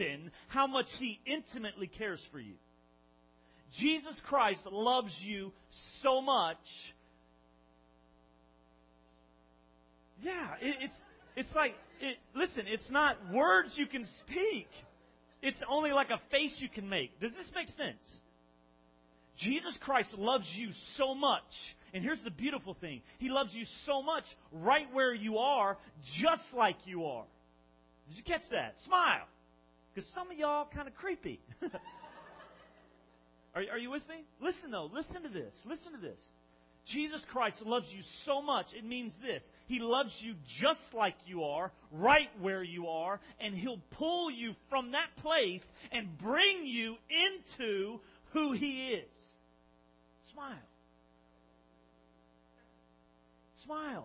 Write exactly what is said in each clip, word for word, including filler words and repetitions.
open how much He intimately cares for you. Jesus Christ loves you so much. Yeah, it, it's it's like, it, listen, it's not words you can speak. It's only like a face you can make. Does this make sense? Jesus Christ loves you so much. And here's the beautiful thing. He loves you so much right where you are, just like you are. Did you catch that? Smile. Because some of y'all kind of creepy. are, are you with me? Listen, though. Listen to this. Listen to this. Jesus Christ loves you so much. It means this. He loves you just like you are, right where you are, and He'll pull you from that place and bring you into who He is. Smile. Smile.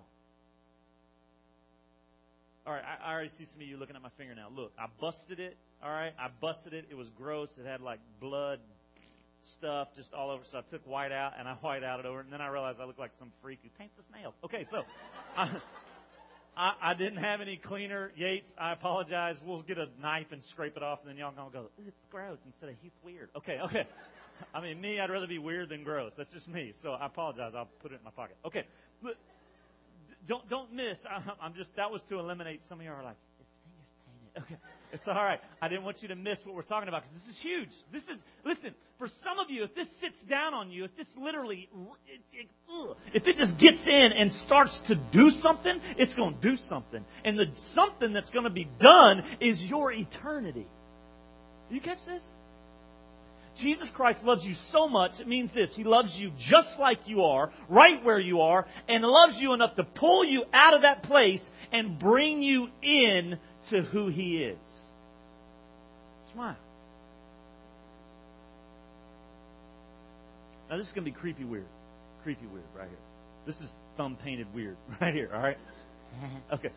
All right, I, I already see some of you looking at my finger now. Look, I busted it. All right, I busted it. It was gross. It had like blood stuff just all over. So I took white out and I white out it over. And then I realized I looked like some freak who paints his nails. Okay, so I, I, I didn't have any cleaner. Yates, I apologize. We'll get a knife and scrape it off, and then y'all gonna go, it's gross instead of he's weird. Okay, okay. I mean, me, I'd rather be weird than gross. That's just me. So I apologize. I'll put it in my pocket. Okay. But don't don't miss. I'm just, that was to eliminate some of you are like, his finger's painted. Okay. It's all right. I didn't want you to miss what we're talking about because this is huge. This is, listen, for some of you, if this sits down on you, if this literally, it, it, ugh, if it just gets in and starts to do something, it's going to do something. And the something that's going to be done is your eternity. Do you catch this? Jesus Christ loves you so much, it means this. He loves you just like you are, right where you are, and loves you enough to pull you out of that place and bring you in to who He is. Smile. Now, this is going to be creepy weird. Creepy weird right here. This is thumb painted weird right here, all right? Okay.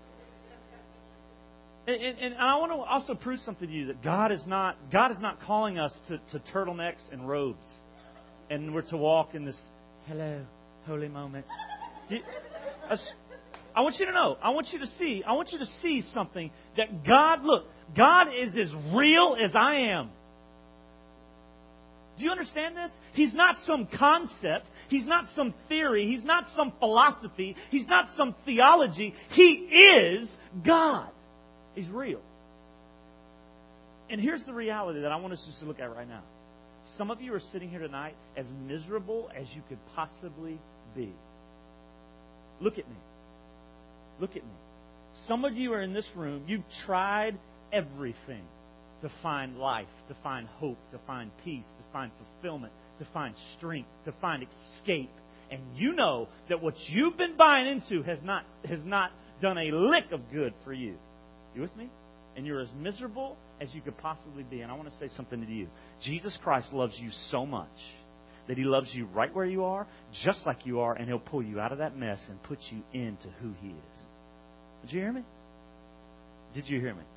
And, and, and I want to also prove something to you that God is not God is not calling us to, to turtlenecks and robes, and we're to walk in this hello holy moment. You, I want you to know. I want you to see. I want you to see something that God. Look, God is as real as I am. Do you understand this? He's not some concept. He's not some theory. He's not some philosophy. He's not some theology. He is God. He's real. And here's the reality that I want us just to look at right now. Some of you are sitting here tonight as miserable as you could possibly be. Look at me. Look at me. Some of you are in this room. You've tried everything to find life, to find hope, to find peace, to find fulfillment, to find strength, to find escape. And you know that what you've been buying into has not has not done a lick of good for you. You with me? And you're as miserable as you could possibly be. And I want to say something to you. Jesus Christ loves you so much that He loves you right where you are, just like you are, and He'll pull you out of that mess and put you into who He is. Did you hear me? Did you hear me?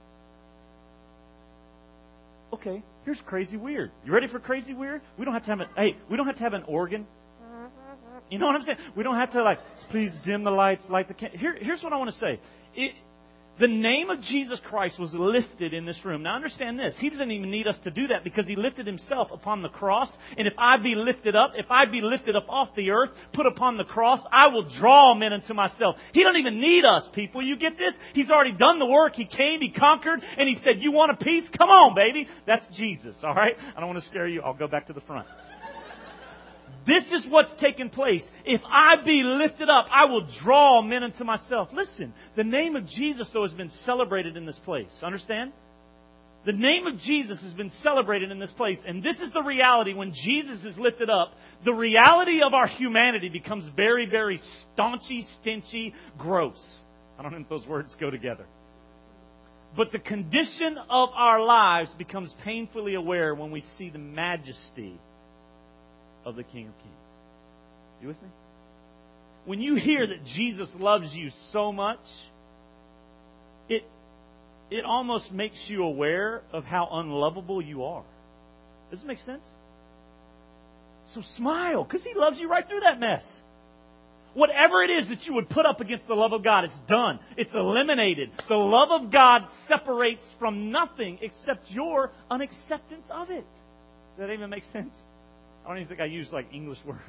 Okay, here's crazy weird. You ready for crazy weird? We don't have to have an hey, we don't have to have an organ. You know what I'm saying? We don't have to like, please dim the lights, light the candle. Here, here's what I want to say. It, The name of Jesus Christ was lifted in this room. Now understand this. He doesn't even need us to do that because He lifted Himself upon the cross. And if I be lifted up, if I be lifted up off the earth, put upon the cross, I will draw men unto myself. He doesn't even need us, people. You get this? He's already done the work. He came, He conquered, and He said, you want a piece? Come on, baby. That's Jesus, all right? I don't want to scare you. I'll go back to the front. This is what's taking place. If I be lifted up, I will draw men unto myself. Listen, the name of Jesus, though, has been celebrated in this place. Understand? The name of Jesus has been celebrated in this place. And this is the reality. When Jesus is lifted up, the reality of our humanity becomes very, very staunchy, stinchy, gross. I don't know if those words go together. But the condition of our lives becomes painfully aware when we see the majesty of the King of Kings. You with me? When you hear that Jesus loves you so much, it it almost makes you aware of how unlovable you are. Does it make sense? So smile, because He loves you right through that mess. Whatever it is that you would put up against the love of God, it's done. It's eliminated. The love of God separates from nothing except your unacceptance of it. Does that even make sense? I don't even think I use like English words.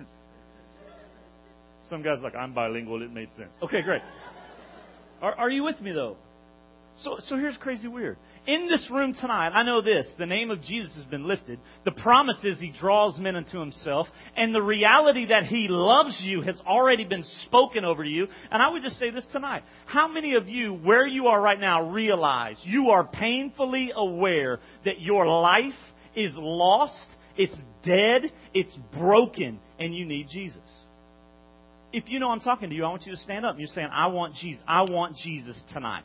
Some guy's like, I'm bilingual, it made sense. Okay, great. Are, are you with me though? So, so here's crazy weird. In this room tonight, I know this. The name of Jesus has been lifted. The promise is He draws men unto Himself. And the reality that He loves you has already been spoken over you. And I would just say this tonight. How many of you, where you are right now, realize you are painfully aware that your life is lost, it's dead, it's broken, and you need Jesus? If you know I'm talking to you, I want you to stand up and you're saying, I want Jesus. I want Jesus tonight.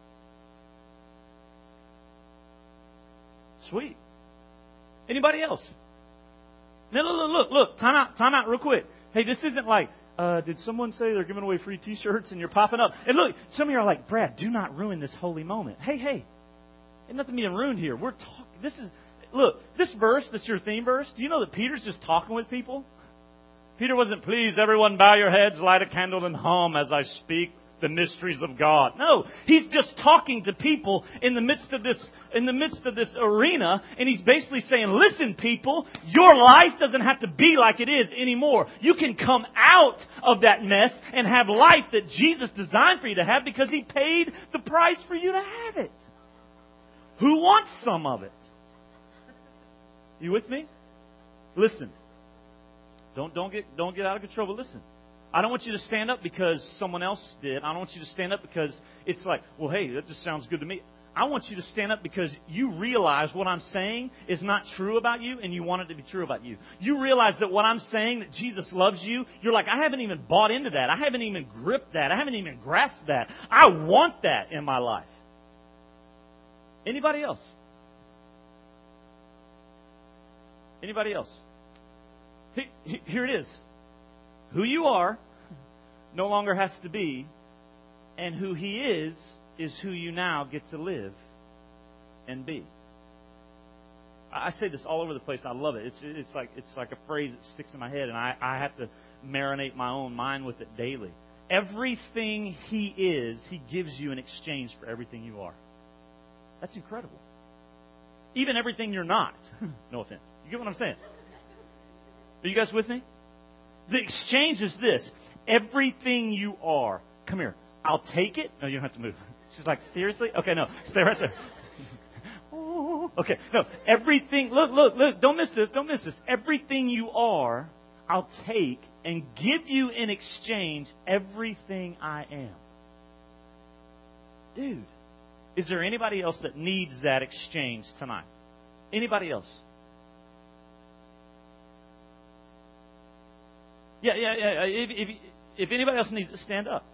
Sweet. Anybody else? Now, look, look, look, look. Time out, time out real quick. Hey, this isn't like, uh, did someone say they're giving away free T-shirts and you're popping up? And look, some of you are like, Brad, do not ruin this holy moment. Hey, hey, ain't nothing being ruined here. We're talking. This is, look, this verse that's your theme verse, do you know that Peter's just talking with people? Peter wasn't, please, everyone bow your heads, light a candle and hum as I speak the mysteries of God. No, he's just talking to people in the midst of this, in the midst of this arena, and he's basically saying, listen, people, your life doesn't have to be like it is anymore. You can come out of that mess and have life that Jesus designed for you to have because He paid the price for you to have it. Who wants some of it? You with me? Listen. Don't don't get don't get out of control, but listen. I don't want you to stand up because someone else did. I don't want you to stand up because it's like, well, hey, that just sounds good to me. I want you to stand up because you realize what I'm saying is not true about you and you want it to be true about you. You realize that what I'm saying, that Jesus loves you, you're like, I haven't even bought into that. I haven't even gripped that. I haven't even grasped that. I want that in my life. Anybody else? Anybody else? Here it is. Who you are no longer has to be, and who He is, is who you now get to live and be. I say this all over the place. I love it. It's it's like it's like a phrase that sticks in my head, and I, I have to marinate my own mind with it daily. Everything He is, He gives you in exchange for everything you are. That's incredible. Even everything you're not. No offense. You get what I'm saying? Are you guys with me? The exchange is this. Everything you are. Come here. I'll take it. No, you don't have to move. She's like, seriously? Okay, no. Stay right there. Okay, no. Everything. Look, look, look. Don't miss this. Don't miss this. Everything you are, I'll take and give you in exchange everything I am. Dude, is there anybody else that needs that exchange tonight? Anybody else? Yeah, yeah, yeah. If, if, if anybody else needs to stand up.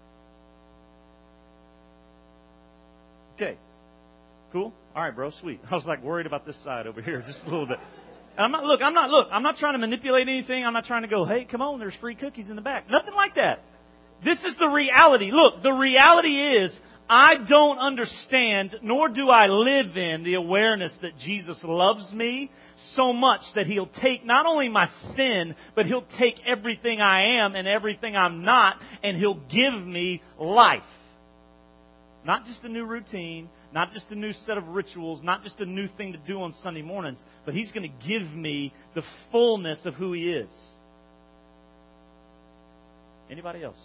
Okay. Cool? All right, bro. Sweet. I was like worried about this side over here just a little bit. And I'm not, look, I'm not, look, I'm not trying to manipulate anything. I'm not trying to go, hey, come on, there's free cookies in the back. Nothing like that. This is the reality. Look, the reality is I don't understand, nor do I live in the awareness that Jesus loves me so much that He'll take not only my sin, but He'll take everything I am and everything I'm not, and He'll give me life. Not just a new routine, not just a new set of rituals, not just a new thing to do on Sunday mornings, but He's going to give me the fullness of who He is. Anybody else?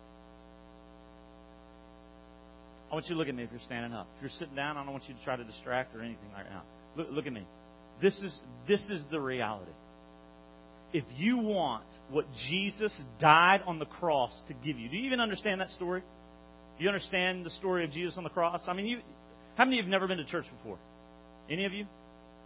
I want you to look at me if you're standing up. If you're sitting down, I don't want you to try to distract or anything right now. Look, look at me. This is, this is the reality. If you want what Jesus died on the cross to give you, do you even understand that story? Do you understand the story of Jesus on the cross? I mean, you, how many of you have never been to church before? Any of you?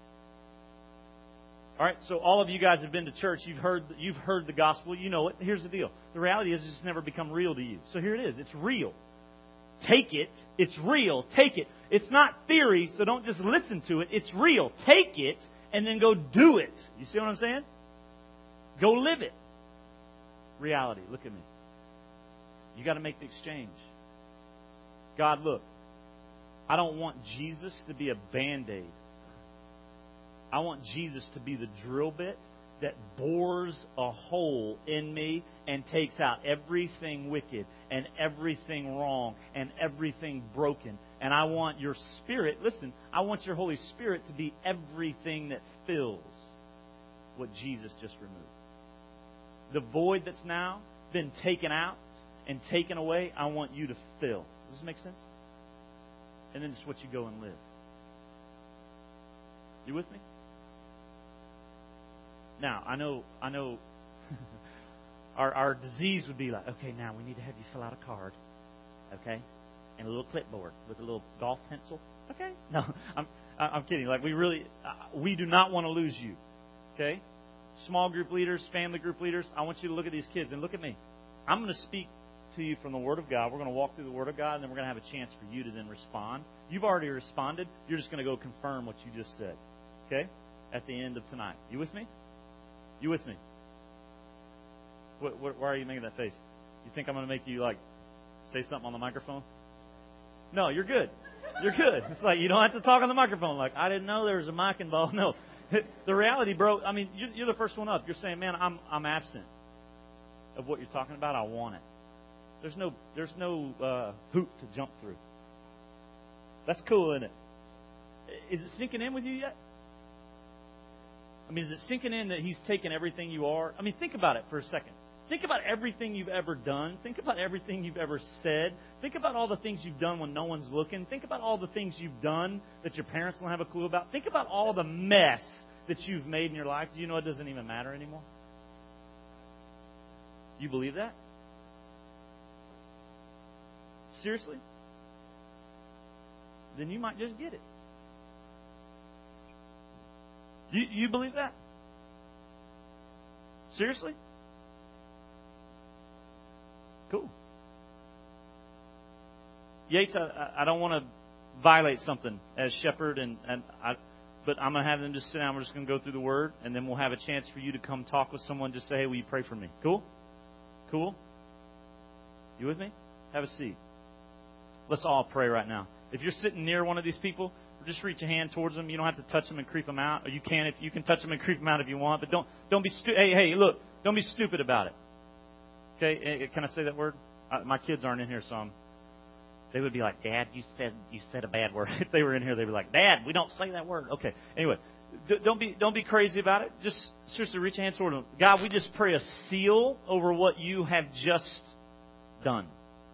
All right, so all of you guys have been to church. You've heard, you've heard the gospel. You know it. Here's the deal. The reality is it's never become real to you. So here it is. It's real. Take it. It's real. Take it. It's not theory, so don't just listen to it. It's real. Take it and then go do it. You see what I'm saying? Go live it. Reality. Look at me. You got to make the exchange. God, look. I don't want Jesus to be a Band-Aid. I want Jesus to be the drill bit that bores a hole in me and takes out everything wicked and everything wrong and everything broken. And I want your Spirit, listen, I want your Holy Spirit to be everything that fills what Jesus just removed. The void that's now been taken out and taken away, I want you to fill. Does this make sense? And then it's what you go and live. You with me? Now, I know I know our our disease would be like, okay, now we need to have you fill out a card. Okay? And a little clipboard with a little golf pencil. Okay? No, I'm I'm kidding. Like we really uh, we do not want to lose you. Okay? Small group leaders, family group leaders, I want you to look at these kids and look at me. I'm going to speak to you from the Word of God. We're going to walk through the Word of God, and then we're going to have a chance for you to then respond. You've already responded. You're just going to go confirm what you just said. Okay? At the end of tonight. You with me? You with me? What, what, why are you making that face? You think I'm going to make you, like, say something on the microphone? No, you're good. You're good. It's like you don't have to talk on the microphone. Like, I didn't know there was a mic involved. No. The reality, bro, I mean, you're the first one up. You're saying, man, I'm I'm absent of what you're talking about. I want it. There's no there's no uh, hoop to jump through. That's cool, isn't it? Is it sinking in with you yet? I mean, is it sinking in that He's taken everything you are? I mean, think about it for a second. Think about everything you've ever done. Think about everything you've ever said. Think about all the things you've done when no one's looking. Think about all the things you've done that your parents don't have a clue about. Think about all the mess that you've made in your life. Do you know it doesn't even matter anymore? You believe that? Seriously? Then you might just get it. You, you believe that? Seriously? Cool. Yates, I, I don't want to violate something as shepherd, and, and I, but I'm going to have them just sit down. We're just going to go through the Word, and then we'll have a chance for you to come talk with someone. Just say, hey, will you pray for me? Cool? Cool? You with me? Have a seat. Let's all pray right now. If you're sitting near one of these people, just reach a hand towards them. You don't have to touch them and creep them out. Or you can if you can touch them and creep them out if you want. But don't don't be stu- hey hey look, don't be stupid about it. Okay, can I say that word? Uh, my kids aren't in here, so I'm, they would be like, Dad, you said you said a bad word. If they were in here, they'd be like, Dad, we don't say that word. Okay. Anyway, d- don't be don't be crazy about it. Just seriously reach a hand toward them. God, we just pray a seal over what you have just done.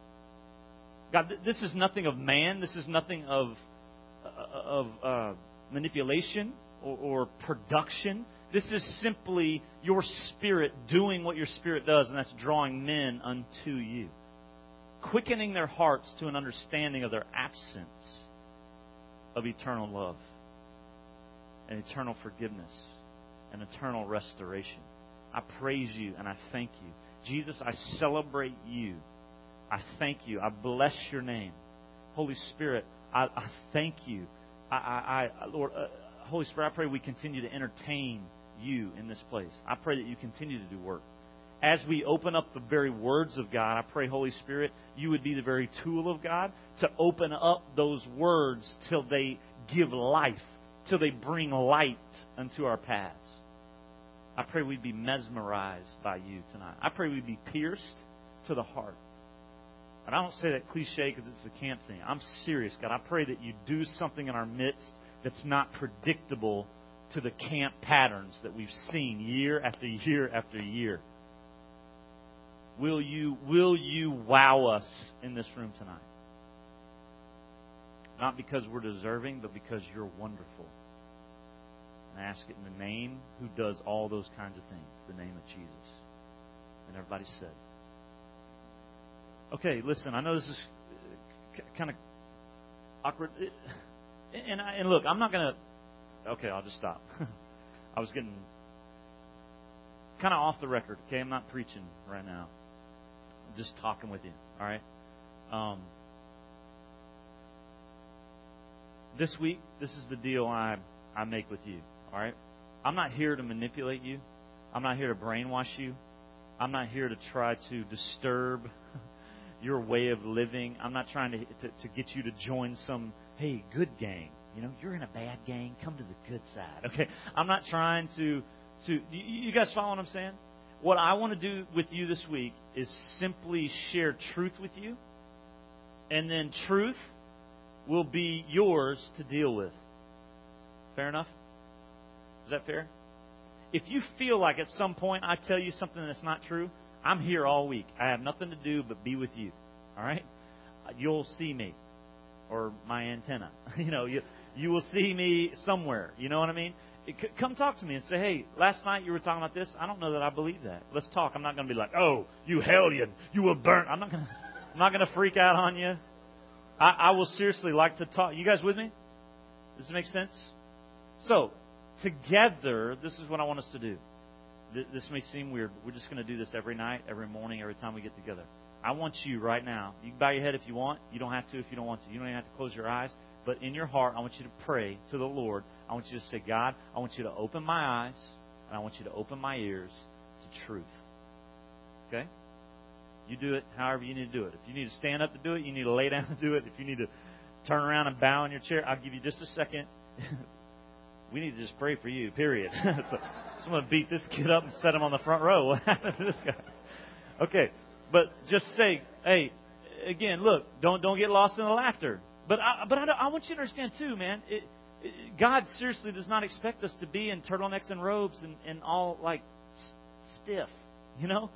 God, th- this is nothing of man. This is nothing of uh, of uh, manipulation or, or production. This is simply your Spirit doing what your Spirit does, and that's drawing men unto you. Quickening their hearts to an understanding of their absence of eternal love and eternal forgiveness and eternal restoration. I praise you and I thank you. Jesus, I celebrate you. I thank you. I bless your name. Holy Spirit, I, I thank you. I, I, I Lord, uh, Holy Spirit, I pray we continue to entertain you in this place. I pray that you continue to do work. As we open up the very words of God, I pray, Holy Spirit, you would be the very tool of God to open up those words till they give life, till they bring light unto our paths. I pray we'd be mesmerized by you tonight. I pray we'd be pierced to the heart. And I don't say that cliche because it's a camp thing. I'm serious, God. I pray that you do something in our midst that's not predictable to the camp patterns that we've seen year after year after year. Will you, will you wow us in this room tonight? Not because we're deserving, but because you're wonderful. And I ask it in the name who does all those kinds of things, the name of Jesus. And everybody said. Okay, listen, I know this is kind of awkward. And, I, and look, I'm not going to... Okay, I'll just stop. I was getting kind of off the record, okay? I'm not preaching right now. I'm just talking with you, all right? Um, this week, this is the deal I, I make with you, all right? I'm not here to manipulate you. I'm not here to brainwash you. I'm not here to try to disturb your way of living. I'm not trying to, to, to get you to join some, hey, good gang. You know, you're in a bad gang. Come to the good side. Okay, I'm not trying to to, you, you guys follow what I'm saying? What I want to do with you this week is simply share truth with you, and then truth will be yours to deal with. Fair enough? Is that fair? If you feel like at some point I tell you something that's not true, I'm here all week. I have nothing to do but be with you. All right? You'll see me. Or my antenna. You know, you, you will see me somewhere. You know what I mean? Come talk to me and say, hey, last night you were talking about this. I don't know that I believe that. Let's talk. I'm not going to be like, oh, you hellion. You will burn. I'm not going to I'm not going to freak out on you. I, I will seriously like to talk. You guys with me? Does this make sense? So, together, this is what I want us to do. This may seem weird, but we're just going to do this every night, every morning, every time we get together. I want you right now. You can bow your head if you want. You don't have to if you don't want to. You don't even have to close your eyes. But in your heart, I want you to pray to the Lord. I want you to say, God, I want you to open my eyes, and I want you to open my ears to truth. Okay? You do it however you need to do it. If you need to stand up to do it, you need to lay down to do it. If you need to turn around and bow in your chair, I'll give you just a second. We need to just pray for you, period. So, so I'm going to beat this kid up and set him on the front row. What happened to this guy? Okay, but just say, hey, again, look, don't don't get lost in the laughter. But I, but I, I want you to understand, too, man, it, it, God seriously does not expect us to be in turtlenecks and robes and, and all, like, stiff, you know?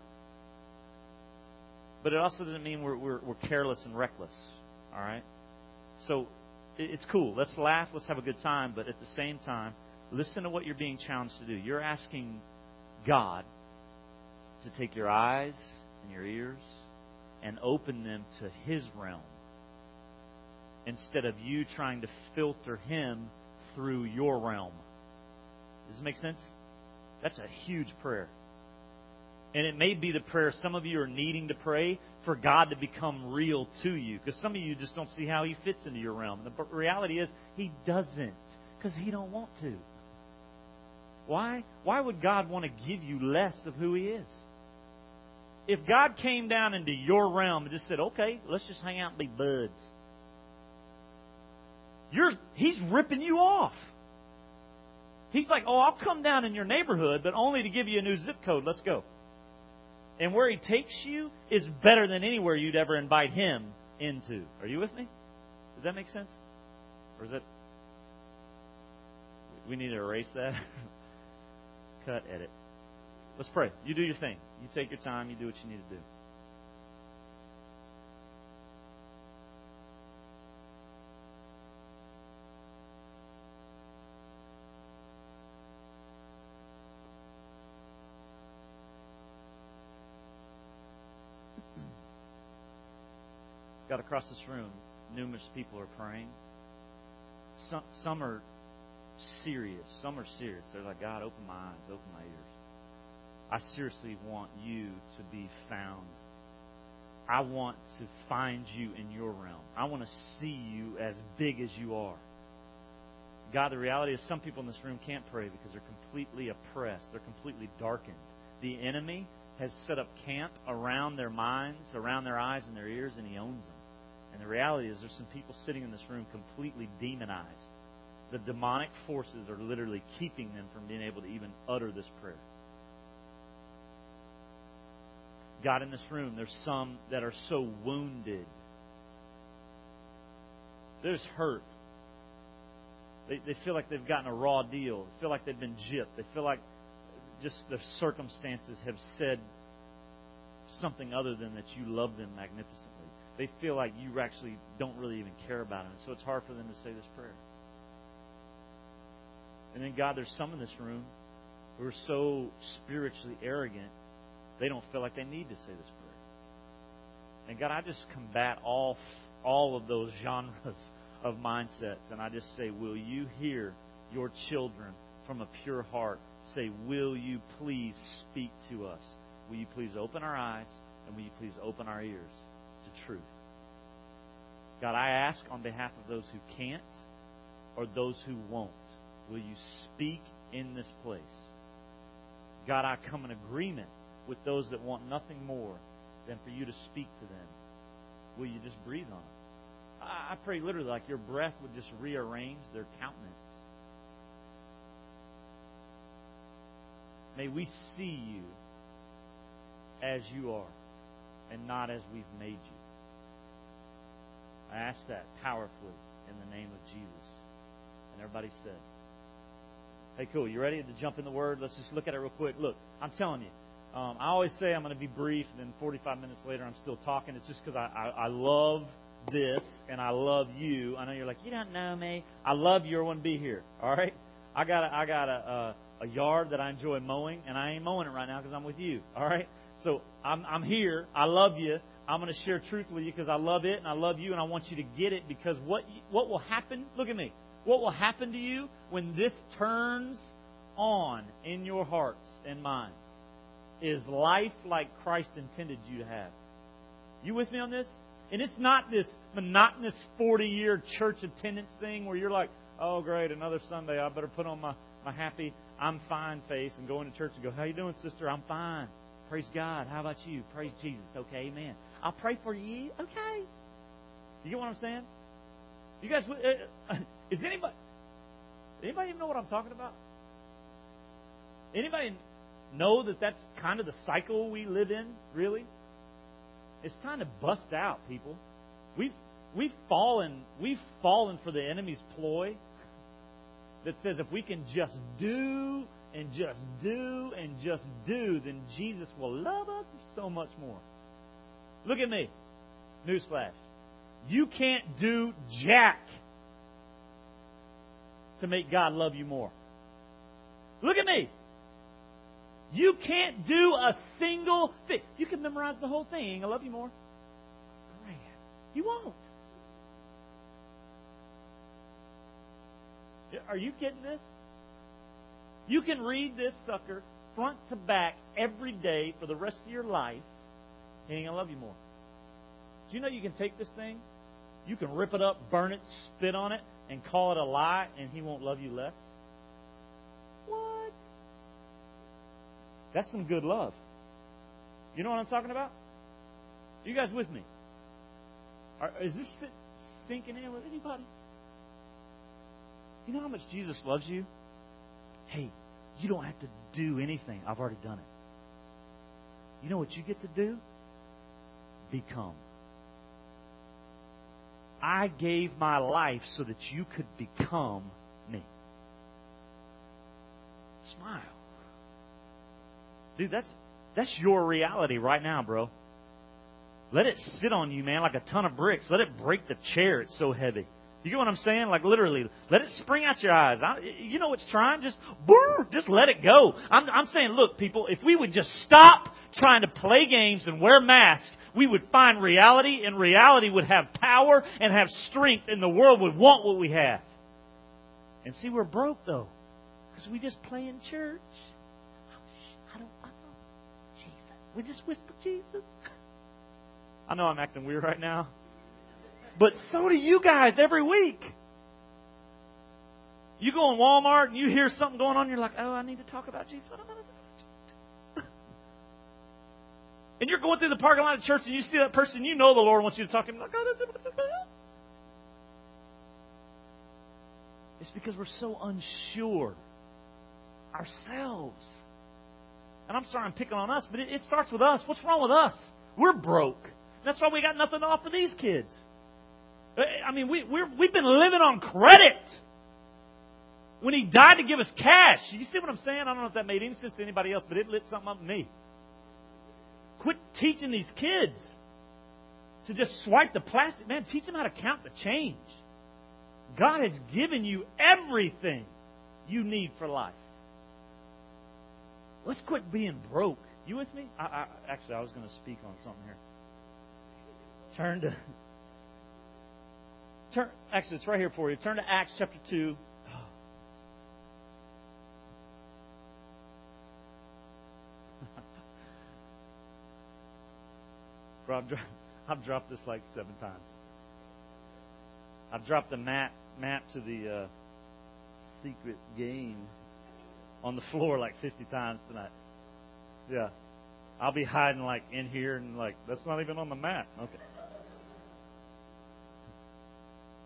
But it also doesn't mean we're, we're, we're careless and reckless, all right? So it, it's cool. Let's laugh. Let's have a good time. But at the same time, listen to what you're being challenged to do. You're asking God to take your eyes and your ears and open them to His realm, instead of you trying to filter Him through your realm. Does this make sense? That's a huge prayer. And it may be the prayer some of you are needing to pray for God to become real to you. Because some of you just don't see how He fits into your realm. The reality is He doesn't. Because He don't want to. Why? Why would God want to give you less of who He is? If God came down into your realm and just said, okay, let's just hang out and be buds. You're, he's ripping you off. He's like, oh, I'll come down in your neighborhood, but only to give you a new zip code. Let's go. And where He takes you is better than anywhere you'd ever invite Him into. Are you with me? Does that make sense? Or is that... We need to erase that. Cut, edit. Let's pray. You do your thing. You take your time. You do what you need to do. God, across this room, numerous people are praying. Some, some are serious. Some are serious. They're like, God, open my eyes, open my ears. I seriously want you to be found. I want to find you in your realm. I want to see you as big as you are. God, the reality is some people in this room can't pray because they're completely oppressed. They're completely darkened. The enemy has set up camp around their minds, around their eyes and their ears, and he owns them. And the reality is there's some people sitting in this room completely demonized. The demonic forces are literally keeping them from being able to even utter this prayer. God, in this room, there's some that are so wounded. There's hurt. They, they feel like they've gotten a raw deal. They feel like they've been gypped. They feel like just the circumstances have said something other than that you love them magnificently. They feel like you actually don't really even care about them. So it's hard for them to say this prayer. And then, God, there's some in this room who are so spiritually arrogant, they don't feel like they need to say this prayer. And, God, I just combat all, all of those genres of mindsets. And I just say, will you hear your children from a pure heart say, will you please speak to us? Will you please open our eyes, and will you please open our ears to truth? God, I ask on behalf of those who can't or those who won't, will you speak in this place? God, I come in agreement with those that want nothing more than for you to speak to them. Will you just breathe on them? I pray literally like your breath would just rearrange their countenance. May we see you as you are and not as we've made you. I ask that powerfully in the name of Jesus. And everybody said, hey, cool. You ready to jump in the Word? Let's just look at it real quick. Look, I'm telling you, um, I always say I'm going to be brief, and then forty-five minutes later I'm still talking. It's just because I, I, I love this, and I love you. I know you're like, you don't know me. I love you. I want to be here. All right? I got a, I got a, a, a yard that I enjoy mowing, and I ain't mowing it right now because I'm with you. All right? So I'm, I'm here. I love you. I'm going to share truth with you because I love it, and I love you, and I want you to get it because what what will happen, look at me, what will happen to you when this turns on in your hearts and minds is life like Christ intended you to have. You with me on this? And it's not this monotonous forty-year church attendance thing where you're like, oh, great, another Sunday. I better put on my, my happy, I'm fine face and go into church and go, how you doing, sister? I'm fine. Praise God. How about you? Praise Jesus. Okay, amen. I'll pray for you. Okay. You get what I'm saying? You guys, uh, is anybody, anybody even know what I'm talking about? Anybody know that that's kind of the cycle we live in, really? It's time to bust out, people. We've we've fallen we've fallen for the enemy's ploy that says if we can just do and just do and just do, then Jesus will love us so much more. Look at me. Newsflash. You can't do jack to make God love you more. Look at me. You can't do a single thing. You can memorize the whole thing. I love you more. Great. You won't. Are you getting this? You can read this sucker front to back every day for the rest of your life. He ain't going to love you more. Do you know you can take this thing? You can rip it up, burn it, spit on it, and call it a lie, and He won't love you less? What? That's some good love. You know what I'm talking about? You guys with me? Are, is this sinking in with anybody? You know how much Jesus loves you? Hey, you don't have to do anything. I've already done it. You know what you get to do? Become. I gave my life so that you could become me. Smile. Dude, that's that's your reality right now, bro. Let it sit on you, man, like a ton of bricks. Let it break the chair. It's so heavy. You get what I'm saying? Like literally, let it spring out your eyes. I, you know what's trying? Just, boo, just let it go. I'm, I'm saying, look, people, if we would just stop trying to play games and wear masks, we would find reality, and reality would have power and have strength, and the world would want what we have. And see, we're broke, though, because we just play in church. I don't, I don't, Jesus. We just whisper Jesus. I know I'm acting weird right now. But so do you guys every week. You go in Walmart and you hear something going on, you're like, oh, I need to talk about Jesus. And you're going through the parking lot of church and you see that person, you know the Lord wants you to talk to him. Like, oh, that's it. It's because we're so unsure ourselves. And I'm sorry I'm picking on us, but it, it starts with us. What's wrong with us? We're broke. That's why we got nothing to offer these kids. I mean, we, we're, we've been living on credit. When He died to give us cash. You see what I'm saying? I don't know if that made any sense to anybody else, but it lit something up in me. Quit teaching these kids to just swipe the plastic. Man, teach them how to count the change. God has given you everything you need for life. Let's quit being broke. You with me? I, I, actually, I was going to speak on something here. Turn to... Turn, actually, it's right here for you. Turn to Acts chapter two. Bro, I've, dro- I've dropped this like seven times. I've dropped the map map to the uh, secret game on the floor like fifty times tonight. Yeah. I'll be hiding like in here and like, that's not even on the map. Okay.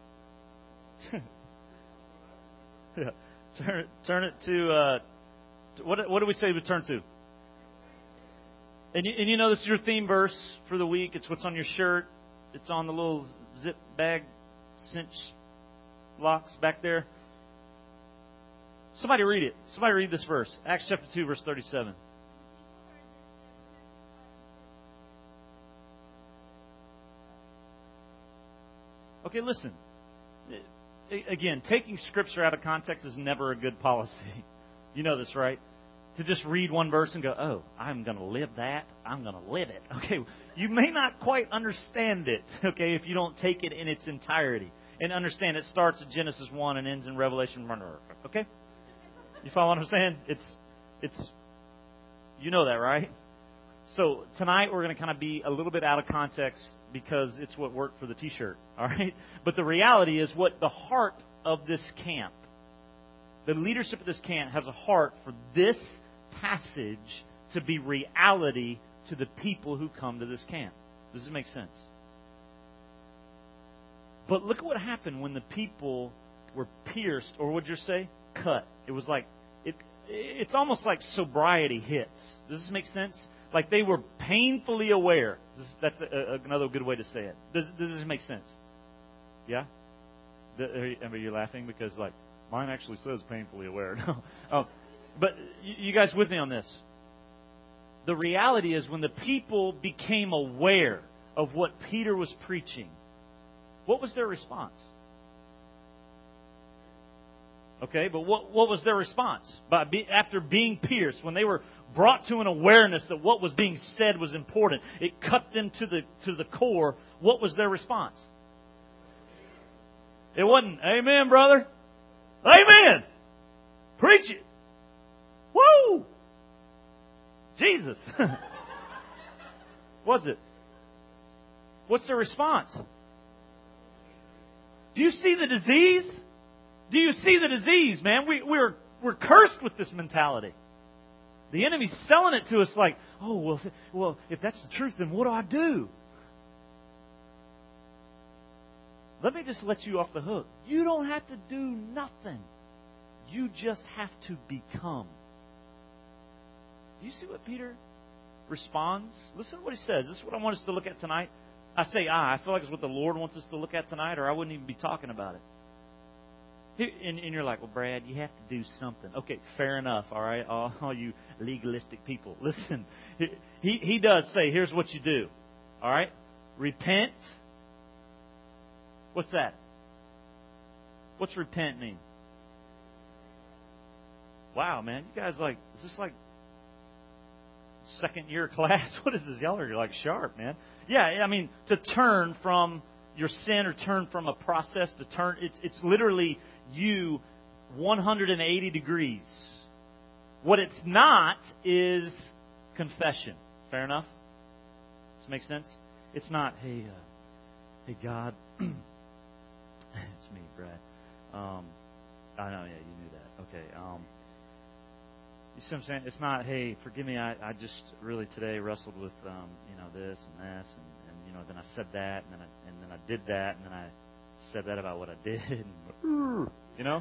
Yeah. Turn, turn it to uh, What, what do we say we turn to? And you, and you know this is your theme verse for the week. It's what's on your shirt. It's on the little zip bag cinch locks back there. Somebody read it. Somebody read this verse. Acts chapter two, verse thirty-seven. Okay, listen. Again, taking Scripture out of context is never a good policy. You know this, right? To just read one verse and go, oh, I'm going to live that. I'm going to live it. Okay, you may not quite understand it, okay, if you don't take it in its entirety. And understand it starts at Genesis one and ends in Revelation one. Okay? You follow what I'm saying? It's, it's, you know that, right? So tonight we're going to kind of be a little bit out of context because it's what worked for the T-shirt, all right? But the reality is what the heart of this camp, the leadership of this camp has a heart for this passage to be reality to the people who come to this camp. Does this make sense? But look at what happened when the people were pierced, or would you say, cut. It was like, it. it's almost like sobriety hits. Does this make sense? Like they were painfully aware. This, that's a, a, another good way to say it. Does, does this make sense? Yeah? The, are you laughing? Because like, mine actually says painfully aware. No. Oh, but you guys with me on this? The reality is when the people became aware of what Peter was preaching, what was their response? Okay, but what, what was their response? By be, after being pierced, when they were brought to an awareness that what was being said was important, it cut them to the to the core. What was their response? It wasn't, amen, brother. Amen. Preach it. Woo! Jesus. Was it? What's their response? Do you see the disease? Do you see the disease, man? We, we're, we're cursed with this mentality. The enemy's selling it to us like, oh, well, if, well, if that's the truth, then what do I do? Let me just let you off the hook. You don't have to do nothing. You just have to become. Do you see what Peter responds? Listen to what he says. This is what I want us to look at tonight. I say, ah, I feel like it's what the Lord wants us to look at tonight, or I wouldn't even be talking about it. And, and you're like, well, Brad, you have to do something. Okay, fair enough, all right, all, all you legalistic people. Listen, he, he does say, here's what you do, all right? Repent. What's that? What's repent mean? Wow, man, you guys like, is this like second year class? What is this? Y'all are like sharp, man. Yeah, I mean, to turn from your sin or turn from a process to turn, it's it's literally you one hundred eighty degrees. What it's not is confession. Fair enough? Does this make sense? It's not, hey, uh, hey God, it's me, Brad. Um, I know, yeah, you knew that. Okay. Um, you see what I'm saying? It's not, hey, forgive me, I, I just really today wrestled with, um, you know, this and this, and, and, you know, then I said that, and then I, and then I did that, and then I said that about what I did, and, you know?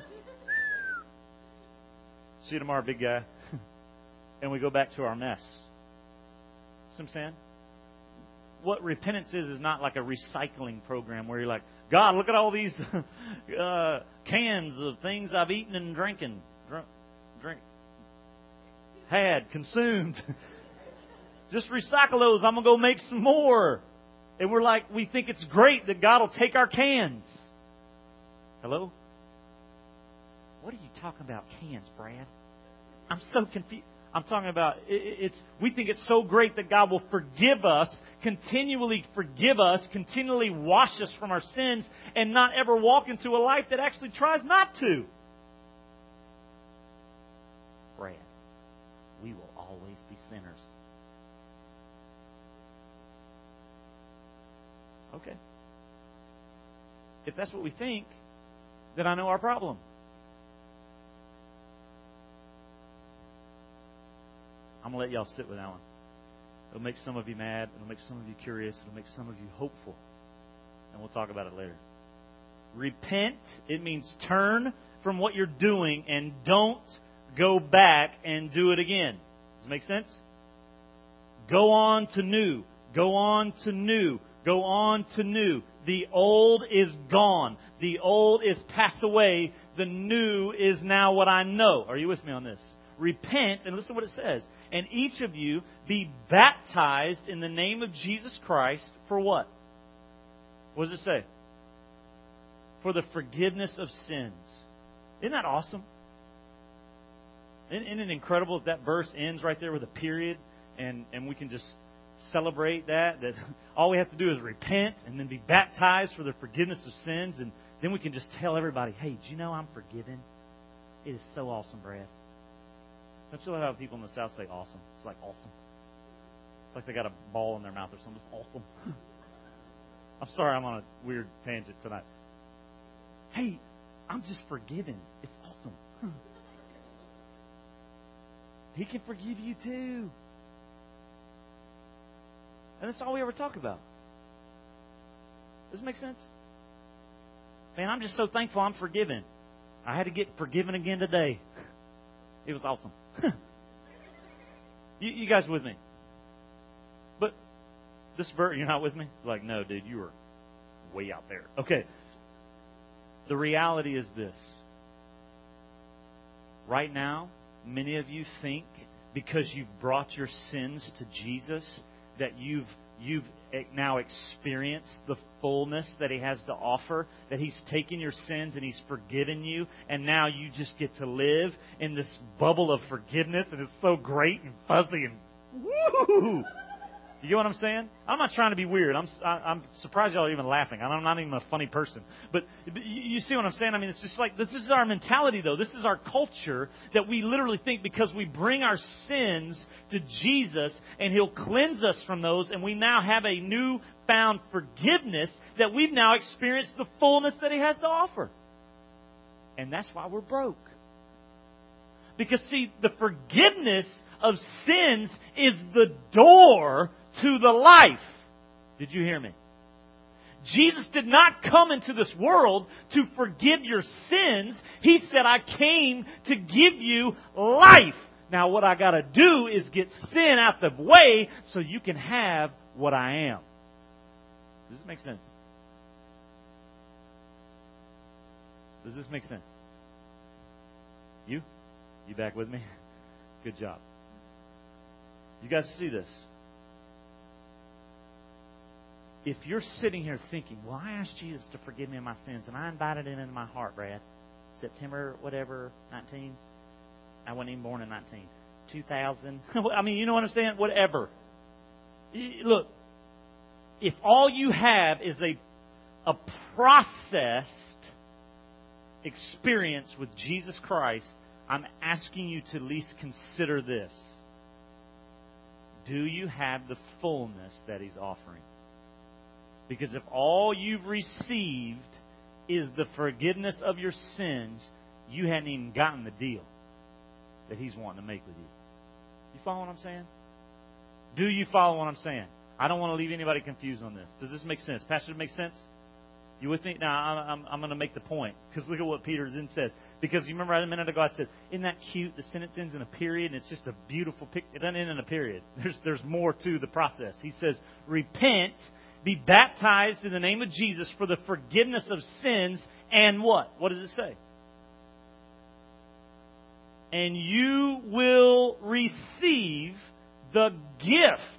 See you tomorrow, big guy. And we go back to our mess. See what I'm saying? What repentance is is not like a recycling program where you're like, God, look at all these uh, cans of things I've eaten and drinking. Drink, drink. Had, consumed. Just recycle those. I'm going to go make some more. And we're like, we think it's great that God will take our cans. Hello? What are you talking about, cans, Brad? I'm so confused. I'm talking about, it's. we think it's so great that God will forgive us, continually forgive us, continually wash us from our sins, and not ever walk into a life that actually tries not to. Brad, we will always be sinners. Okay. If that's what we think, then I know our problem. I'm going to let y'all sit with that one. It'll make some of you mad. It'll make some of you curious. It'll make some of you hopeful. And we'll talk about it later. Repent. It means turn from what you're doing and don't go back and do it again. Does it make sense? Go on to new. Go on to new. Go on to new. The old is gone. The old is passed away. The new is now what I know. Are you with me on this? Repent, and listen to what it says. And each of you be baptized in the name of Jesus Christ for what? What does it say? For the forgiveness of sins. Isn't that awesome? Isn't it incredible if that verse ends right there with a period and, and we can just celebrate that? That all we have to do is repent and then be baptized for the forgiveness of sins, and then we can just tell everybody, hey, do you know I'm forgiven? It is so awesome, Brad. Don't you love how people in the South say awesome? It's like awesome. It's like they got a ball in their mouth or something. It's awesome. I'm sorry I'm on a weird tangent tonight. Hey, I'm just forgiven. It's awesome. He can forgive you too. And that's all we ever talk about. Does it make sense? Man, I'm just so thankful I'm forgiven. I had to get forgiven again today. It was awesome. you, you guys with me? But this verse, you're not with me? Like, no, dude, you were way out there. Okay. The reality is this. Right now, many of you think because you've brought your sins to Jesus that you've you've now experienced the fullness that He has to offer, that He's taken your sins and He's forgiven you, and now you just get to live in this bubble of forgiveness, and it's so great and fuzzy and woo! You get what I'm saying? I'm not trying to be weird. I'm I'm surprised y'all are even laughing. I'm not even a funny person. But you see what I'm saying? I mean, it's just like, this is our mentality, though. This is our culture, that we literally think because we bring our sins to Jesus and He'll cleanse us from those, and we now have a newfound forgiveness, that we've now experienced the fullness that He has to offer. And that's why we're broke. Because, see, the forgiveness of sins is the door to the life. Did you hear me? Jesus did not come into this world to forgive your sins. He said, I came to give you life. Now, what I got to do is get sin out the way so you can have what I am. Does this make sense? Does this make sense? You? You back with me? Good job. You guys see this? If you're sitting here thinking, well, I asked Jesus to forgive me of my sins, and I invited Him into my heart, Brad, September, whatever, nineteen. I wasn't even born in nineteen. two thousand. I mean, you know what I'm saying? Whatever. Look, if all you have is a, a processed experience with Jesus Christ, I'm asking you to at least consider this. Do you have the fullness that He's offering? Because if all you've received is the forgiveness of your sins, you hadn't even gotten the deal that He's wanting to make with you. You follow what I'm saying? Do you follow what I'm saying? I don't want to leave anybody confused on this. Does this make sense? Pastor, does it make sense? You with me? Now, I'm, I'm, I'm going to make the point. Because look at what Peter then says. Because you remember a minute ago I said, isn't that cute? The sentence ends in a period, and it's just a beautiful picture. It doesn't end in a period. There's, there's more to the process. He says, repent, be baptized in the name of Jesus for the forgiveness of sins, and what? What does it say? And you will receive the gift.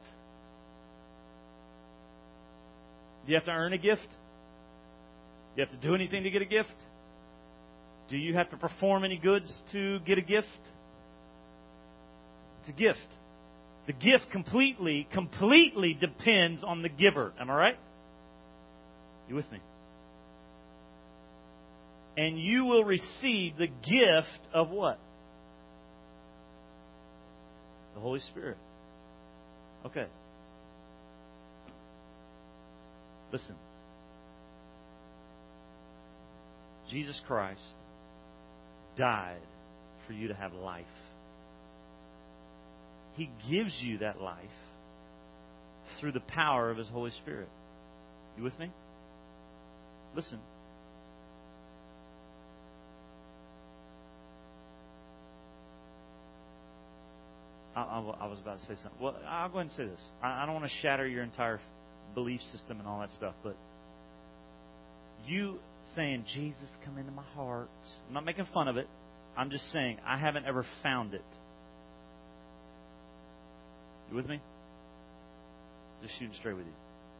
Do you have to earn a gift? Do you have to do anything to get a gift? Do you have to perform any goods to get a gift? It's a gift. The gift completely, completely depends on the giver. Am I right? You with me? And you will receive the gift of what? The Holy Spirit. Okay. Listen. Jesus Christ died for you to have life. He gives you that life through the power of His Holy Spirit. You with me? Listen. I, I, I was about to say something. Well, I'll go ahead and say this. I, I don't want to shatter your entire belief system and all that stuff, but you saying, Jesus, come into my heart. I'm not making fun of it. I'm just saying, I haven't ever found it. You with me? Just shooting straight with you.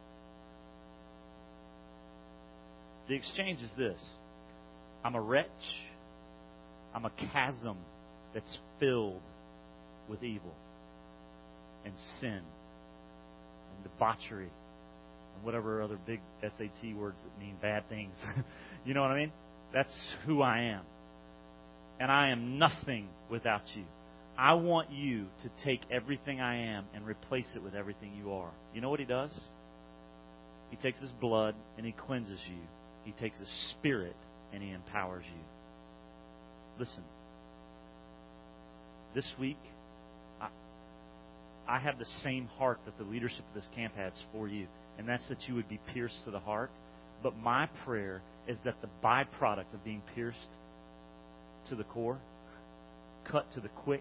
The exchange is this. I'm a wretch. I'm a chasm that's filled with evil and sin and debauchery and whatever other big S A T words that mean bad things. You know what I mean? That's who I am. And I am nothing without you. I want you to take everything I am and replace it with everything you are. You know what He does? He takes His blood and He cleanses you. He takes His Spirit and He empowers you. Listen. This week, I, I have the same heart that the leadership of this camp has for you. And that's that you would be pierced to the heart. But my prayer is that the byproduct of being pierced to the core, cut to the quick,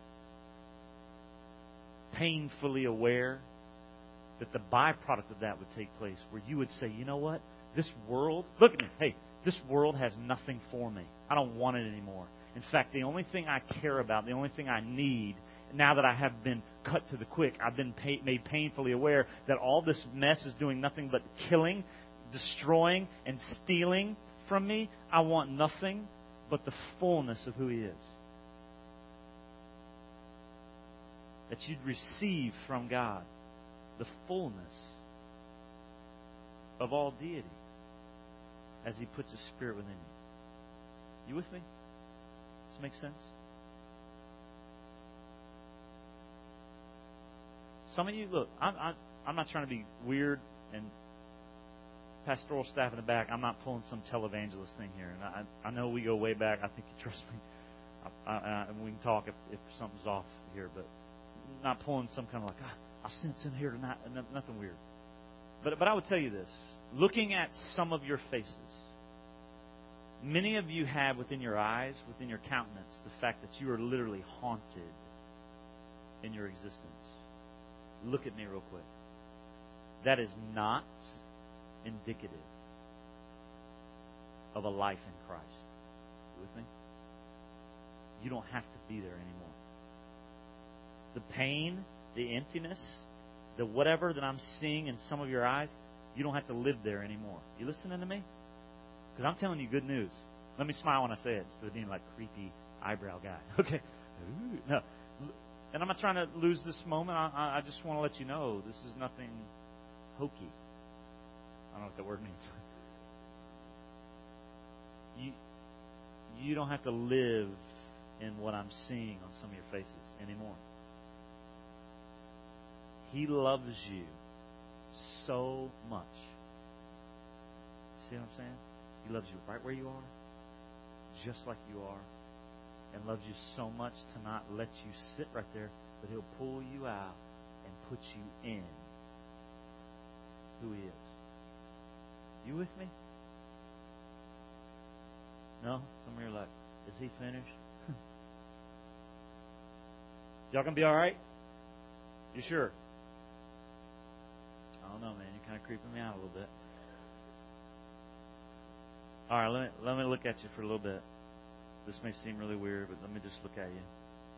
painfully aware, that the byproduct of that would take place where you would say, you know what? This world, look at me. Hey, this world has nothing for me. I don't want it anymore. In fact, the only thing I care about, the only thing I need, now that I have been cut to the quick, I've been pay, made painfully aware that all this mess is doing nothing but killing, destroying, and stealing from me. I want nothing but the fullness of who He is. That you'd receive from God the fullness of all deity as He puts His Spirit within you. You with me? Does this make sense? Some of you, look, I'm, I'm, I'm not trying to be weird and pastoral staff in the back. I'm not pulling some televangelist thing here. And I, I know we go way back. I think you trust me. I, I, I, we can talk if, if something's off here, but not pulling some kind of like, ah, I sense in here tonight. Nothing weird. But but I would tell you this. Looking at some of your faces, many of you have within your eyes, within your countenance, the fact that you are literally haunted in your existence. Look at me real quick. That is not indicative of a life in Christ. You with me? You don't have to be there anymore. The pain, the emptiness, the whatever that I'm seeing in some of your eyes, you don't have to live there anymore. You listening to me? Because I'm telling you good news. Let me smile when I say it instead of being like creepy eyebrow guy. Okay. Ooh, no. And I'm not trying to lose this moment. I, I just want to let you know this is nothing hokey. I don't know what that word means. You, you don't have to live in what I'm seeing on some of your faces anymore. He loves you so much. See what I'm saying? He loves you right where you are, just like you are, and loves you so much to not let you sit right there, but He'll pull you out and put you in who He is. You with me? No? Some of you are like, is He finished? Y'all gonna be all right? You sure? I don't know, man. You're kind of creeping me out a little bit. All right, let me let me look at you for a little bit. This may seem really weird, but let me just look at you.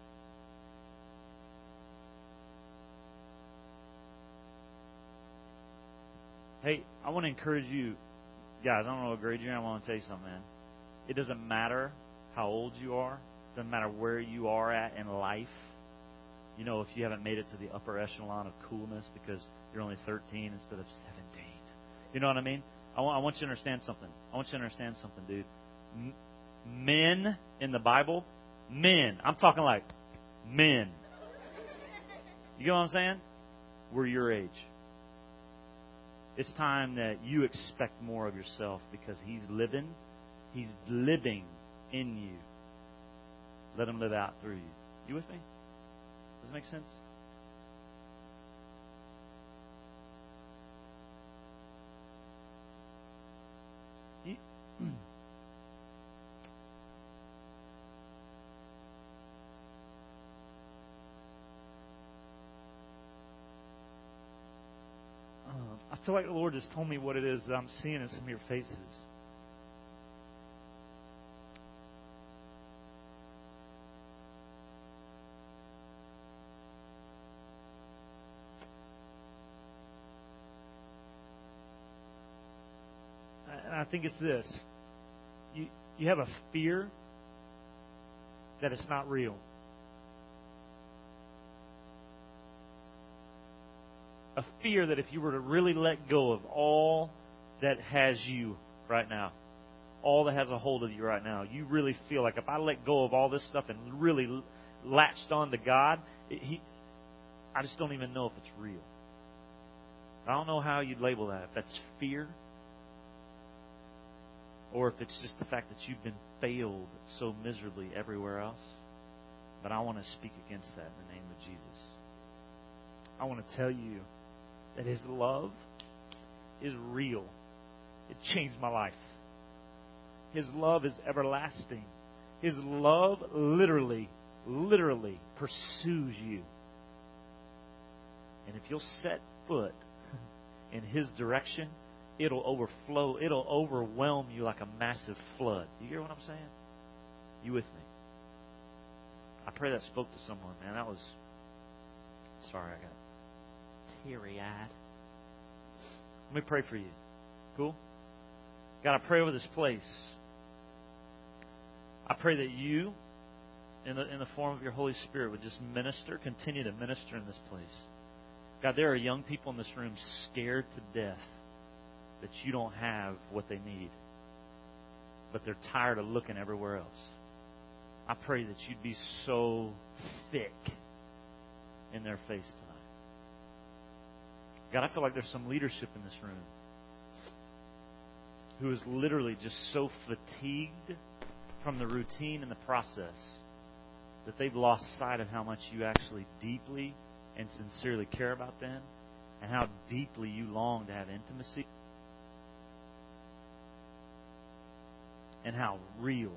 Hey, I want to encourage you, guys. I don't know what grade you're in. I want to tell you something, man. It doesn't matter how old you are. It doesn't matter where you are at in life. You know, if you haven't made it to the upper echelon of coolness because you're only thirteen instead of seventeen. You know what I mean? I want, I want you to understand something. I want you to understand something, dude. M- men in the Bible, men. I'm talking like men. You get what I'm saying? We're your age. It's time that you expect more of yourself because He's living. He's living in you. Let Him live out through you. You with me? Does it make sense? You, feel like the Lord just told me what it is that I'm seeing in some of your faces. And I think it's this. You, you have a fear that it's not real. A fear that if you were to really let go of all that has you right now, all that has a hold of you right now, you really feel like if I let go of all this stuff and really latched on to God, it, he, I just don't even know if it's real. I don't know how you'd label that. If that's fear, or if it's just the fact that you've been failed so miserably everywhere else. But I want to speak against that in the name of Jesus. I want to tell you that His love is real. It changed my life. His love is everlasting. His love literally, literally pursues you. And if you'll set foot in His direction, it'll overflow. It'll overwhelm you like a massive flood. You hear what I'm saying? You with me? I pray that spoke to someone, man. That was... Sorry, I got teary-eyed. Let me pray for you. Cool? God, I pray over this place. I pray that you, in the, in the form of your Holy Spirit, would just minister, continue to minister in this place. God, there are young people in this room scared to death that you don't have what they need. But they're tired of looking everywhere else. I pray that you'd be so thick in their face tonight. God, I feel like there's some leadership in this room who is literally just so fatigued from the routine and the process that they've lost sight of how much you actually deeply and sincerely care about them and how deeply you long to have intimacy and how real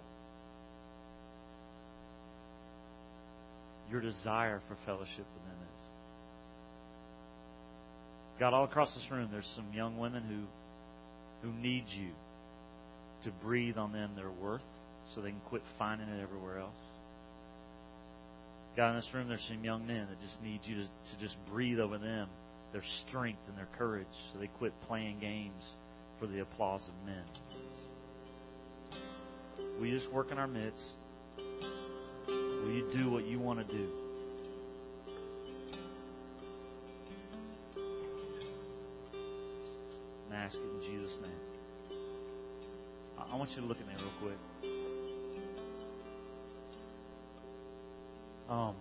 your desire for fellowship with them is. God, all across this room, there's some young women who who need you to breathe on them their worth so they can quit finding it everywhere else. God, in this room, there's some young men that just need you to, to just breathe over them their strength and their courage so they quit playing games for the applause of men. Will you just work in our midst? Will you do what you want to do? And ask it in Jesus' name. I want you to look at me real quick. Um,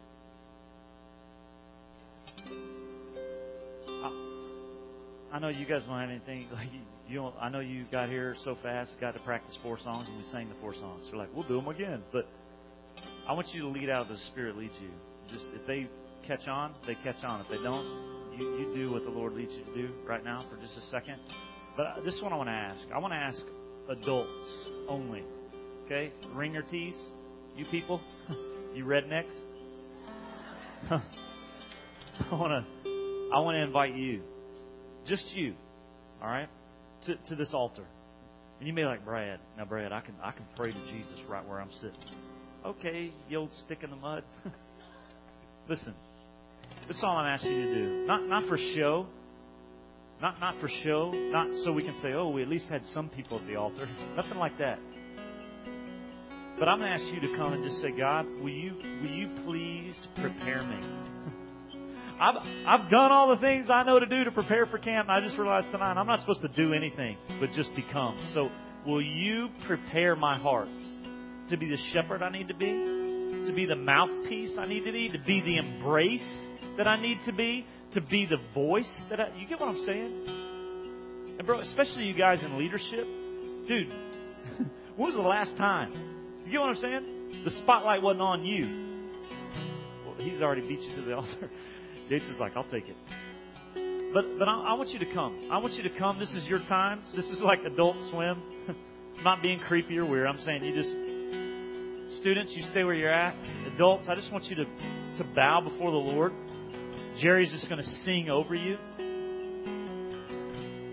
I, I know you guys don't have anything. Like you, you don't, I know you got here so fast, got to practice four songs, and we sang the four songs. You're like, we'll do them again. But I want you to lead out as the Spirit leads you. Just if they catch on, they catch on. If they don't, you, you do what the Lord leads you to do right now for just a second. But this is what I want to ask. I want to ask adults only. Okay? Ring your teeth, you people. You rednecks. I want to I want to invite you. Just you. All right? To to this altar. And you may be like, Brad, now Brad, I can I can pray to Jesus right where I'm sitting. Okay, you old stick in the mud. Listen, this is all I'm asking you to do. Not not for show. Not not for show. Not so we can say, oh, we at least had some people at the altar. Nothing like that. But I'm going to ask you to come and just say, God, will you will you please prepare me? I've I've done all the things I know to do to prepare for camp, and I just realized tonight I'm not supposed to do anything but just become. So will you prepare my heart to be the shepherd I need to be, to be the mouthpiece I need to be, to be the embrace that I need to be, to be the voice that I... You get what I'm saying? And bro, especially you guys in leadership. Dude, when was the last time? You get what I'm saying? The spotlight wasn't on you. Well, he's already beat you to the altar. Yates is like, I'll take it. But but I, I want you to come. I want you to come. This is your time. This is like Adult Swim. I'm not being creepy or weird. I'm saying you just... Students, you stay where you're at. Adults, I just want you to, to bow before the Lord. Jerry's just going to sing over you.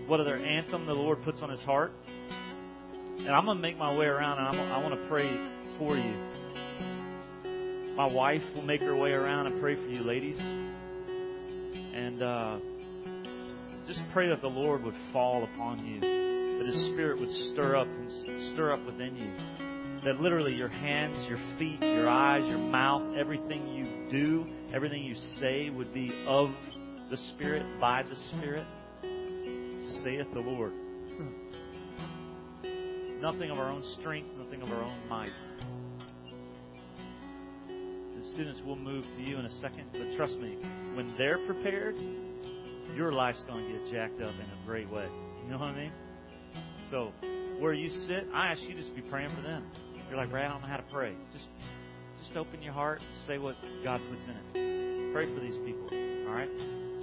what other anthem the Lord puts on His heart. And I'm going to make my way around, and I'm, I want to pray for you. My wife will make her way around and pray for you, ladies. And uh, just pray that the Lord would fall upon you, that His Spirit would stir up and stir up within you. That literally your hands, your feet, your eyes, your mouth, everything you do, everything you say would be of the Spirit, by the Spirit. Saith the Lord. Nothing of our own strength, nothing of our own might. The students will move to you in a second, but trust me, when they're prepared, your life's going to get jacked up in a great way. You know what I mean? So, where you sit, I ask you just to be praying for them. You're like, Brad, I don't know how to pray. Just, just open your heart, say what God puts in it. Pray for these people. All right?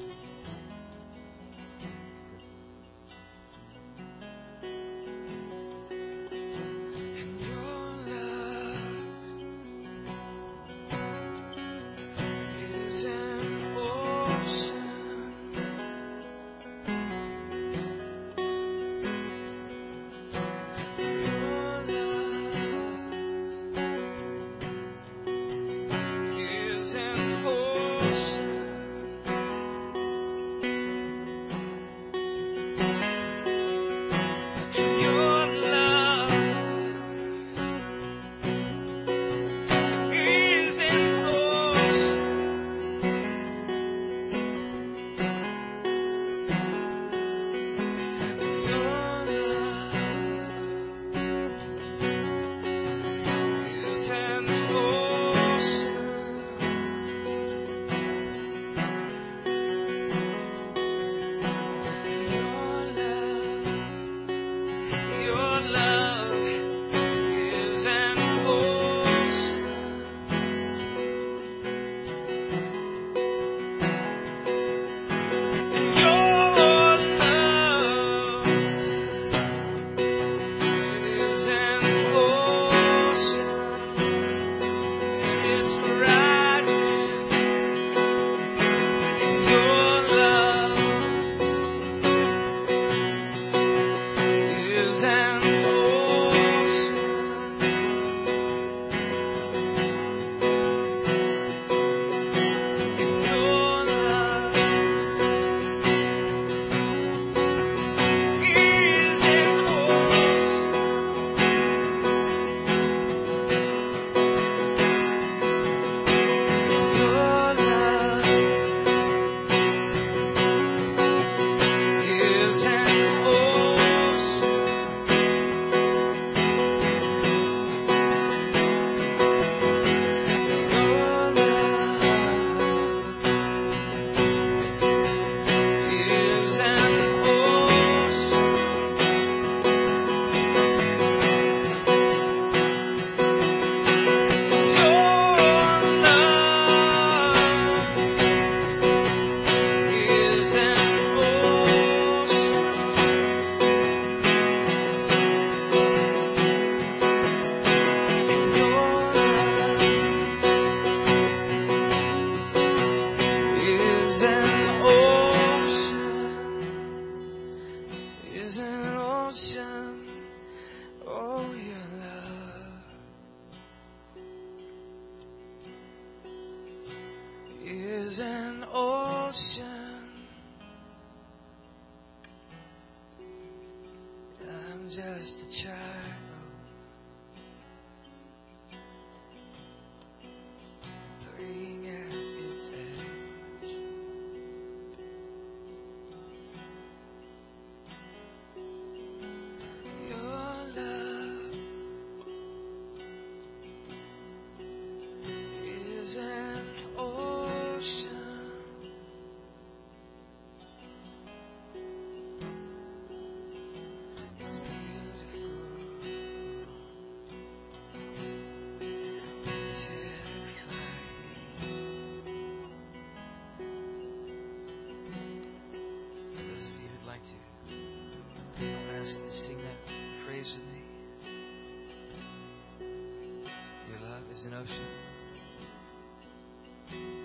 An ocean.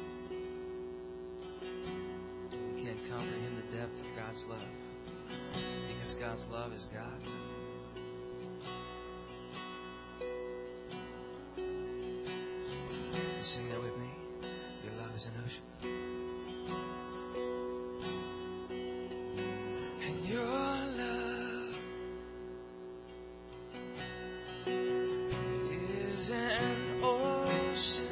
We can't comprehend the depth of God's love. Because God's love is God. You sing that with me. Your love is an ocean. And your love is an ocean.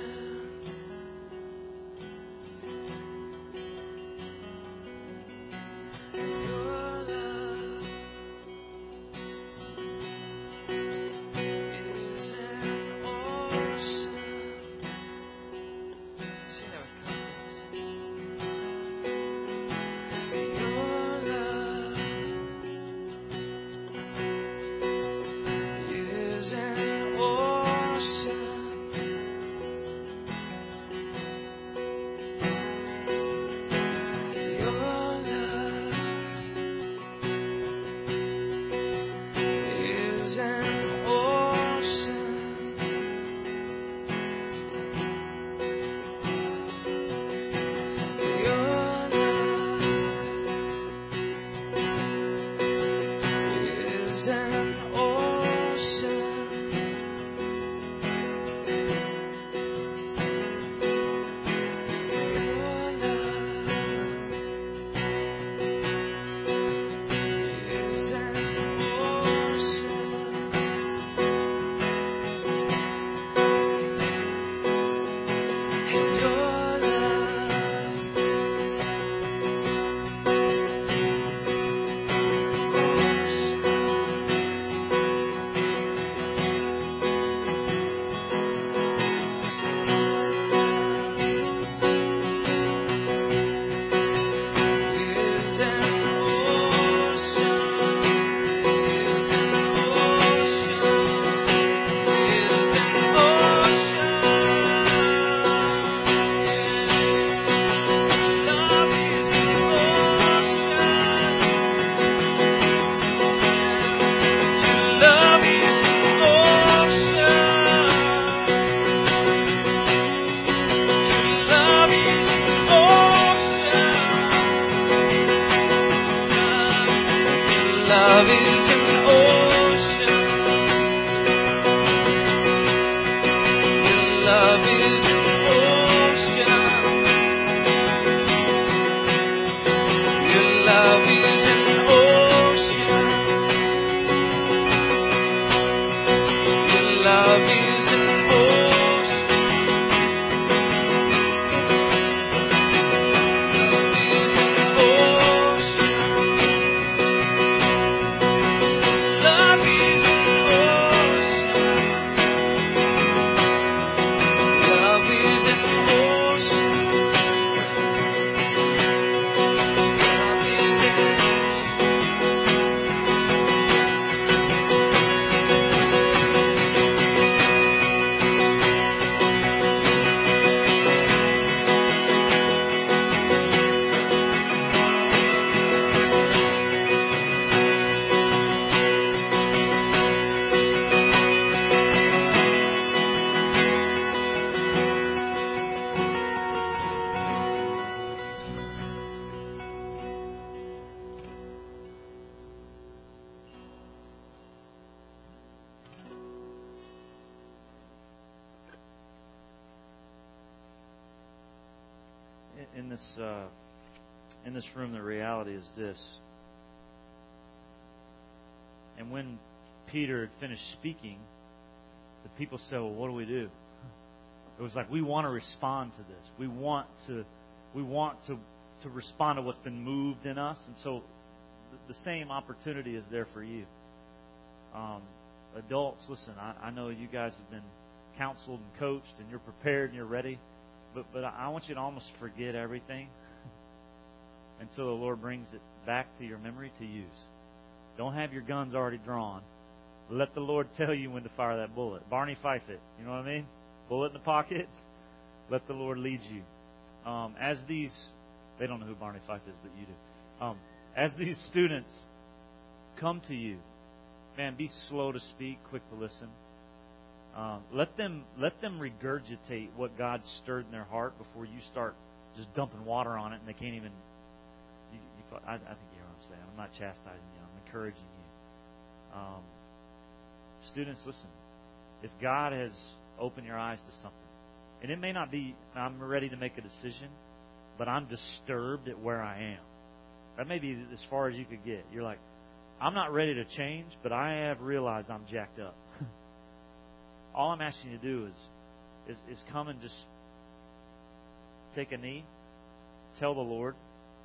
In this uh, in this room, the reality is this. And when Peter had finished speaking, the people said, "Well, what do we do?" It was like, we want to respond to this. We want to we want to to respond to what's been moved in us, and so the, the same opportunity is there for you. Um, adults, listen. I, I know you guys have been counseled and coached, and you're prepared and you're ready. But but I want you to almost forget everything until the Lord brings it back to your memory to use. Don't have your guns already drawn. Let the Lord tell you when to fire that bullet. Barney Fife it. You know what I mean? Bullet in the pocket. Let the Lord lead you. Um, as these, they don't know who Barney Fife is, but you do. Um, as these students come to you, man, be slow to speak, quick to listen. Um, let them let them regurgitate what God stirred in their heart before you start just dumping water on it, and they can't even. You, you, I, I think you hear what I'm saying. I'm not chastising you. I'm encouraging you. Um, students, listen. If God has opened your eyes to something, and it may not be, I'm ready to make a decision, but I'm disturbed at where I am. That may be as far as you could get. You're like, I'm not ready to change, but I have realized I'm jacked up. All I'm asking you to do is, is, is come and just take a knee, tell the Lord,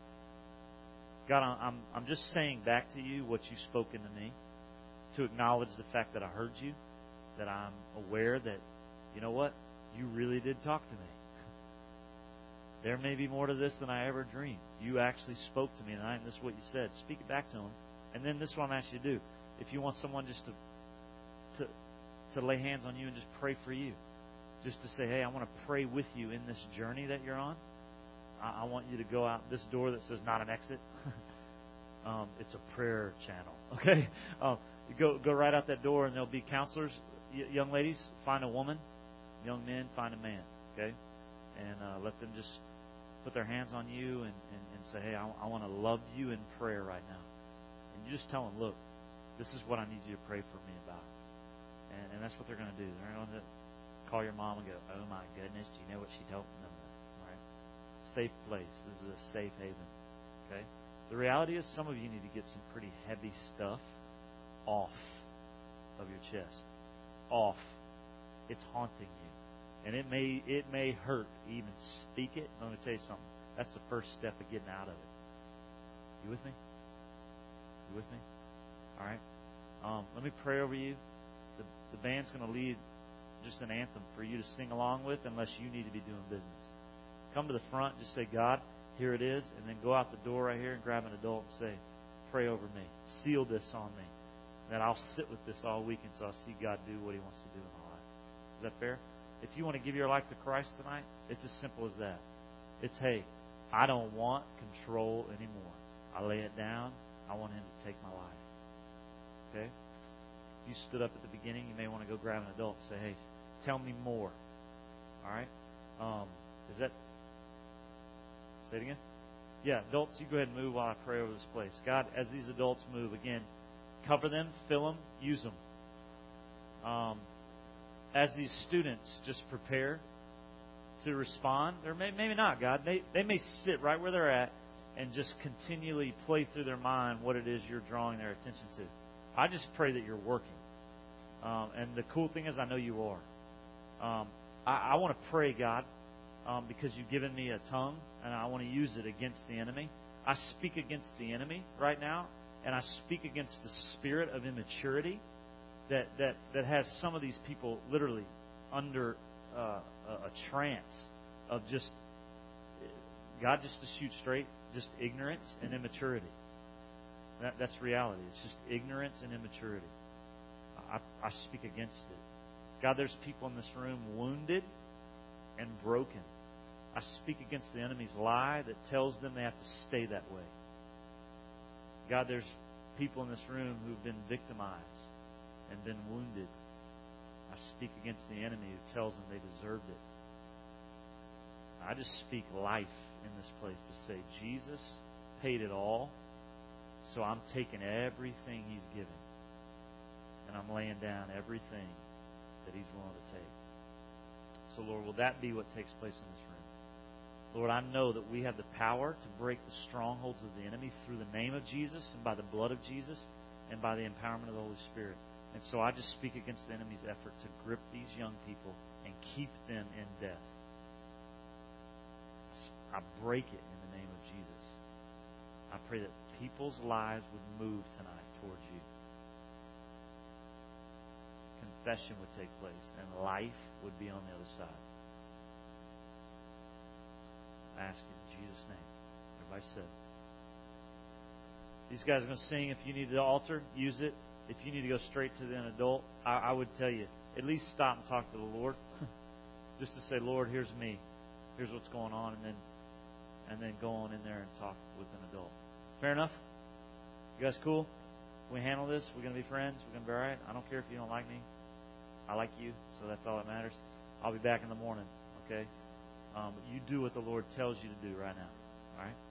God, I'm, I'm just saying back to you what you've spoken to me, to acknowledge the fact that I heard you, that I'm aware that, you know what, you really did talk to me. There may be more to this than I ever dreamed. You actually spoke to me tonight, and this is what you said. Speak it back to Him. And then this is what I'm asking you to do. If you want someone just to, to, to lay hands on you and just pray for you, just to say, hey, I want to pray with you in this journey that you're on. I, I want you to go out this door that says not an exit. um, it's a prayer channel, okay? Um, you go go right out that door, and there'll be counselors. Y- young ladies, find a woman. Young men, find a man, okay? And uh, let them just put their hands on you and, and, and say, hey, I, I want to love you in prayer right now. And you just tell them, look, this is what I need you to pray for me about. And, and that's what they're going to do. They're going to call your mom and go, oh, my goodness, do you know what she told them? All right? Safe place. This is a safe haven, okay? The reality is some of you need to get some pretty heavy stuff off of your chest. Off. It's haunting you. And it may it may hurt to even speak it. I'm going to tell you something. That's the first step of getting out of it. You with me? You with me? All right. Um, let me pray over you. The, the band's going to lead just an anthem for you to sing along with, unless you need to be doing business. Come to the front. Just say, God, here it is, and then go out the door right here and grab an adult and say, pray over me. Seal this on me. And then I'll sit with this all week until I see God do what He wants to do in my life. Is that fair? If you want to give your life to Christ tonight, it's as simple as that. It's, hey, I don't want control anymore. I lay it down. I want Him to take my life. Okay? If you stood up at the beginning, you may want to go grab an adult and say, hey, tell me more. All right? Um, is that... Say it again? Yeah, adults, you go ahead and move while I pray over this place. God, as these adults move, again, cover them, fill them, use them. Um... As these students just prepare to respond, or may, maybe not, God, they, they may sit right where they're at and just continually play through their mind what it is you're drawing their attention to. I just pray that you're working. Um, and the cool thing is I know you are. Um, I, I want to pray, God, um, because you've given me a tongue, and I want to use it against the enemy. I speak against the enemy right now, and I speak against the spirit of immaturity that, that, that has some of these people literally under uh, a, a trance of just, God, just to shoot straight, just ignorance and immaturity. That, that's reality. It's just ignorance and immaturity. I, I speak against it. God, there's people in this room wounded and broken. I speak against the enemy's lie that tells them they have to stay that way. God, there's people in this room who've been victimized and been wounded. I speak against the enemy who tells them they deserved it. I just speak life in this place to say, Jesus paid it all, so I'm taking everything He's given, and I'm laying down everything that He's willing to take. So, Lord, will that be what takes place in this room? Lord, I know that we have the power to break the strongholds of the enemy through the name of Jesus and by the blood of Jesus and by the empowerment of the Holy Spirit. And so I just speak against the enemy's effort to grip these young people and keep them in death. I break it in the name of Jesus. I pray that people's lives would move tonight towards you. Confession would take place, and life would be on the other side. I ask you in Jesus' name. Everybody said. These guys are going to sing. If you need the altar, use it. If you need to go straight to an adult, I, I would tell you, at least stop and talk to the Lord. Just to say, Lord, here's me. Here's what's going on. And then and then go on in there and talk with an adult. Fair enough? You guys cool? Can we handle this? We're going to be friends? We're going to be all right? I don't care if you don't like me. I like you, so that's all that matters. I'll be back in the morning, okay? Um, but you do what the Lord tells you to do right now, all right?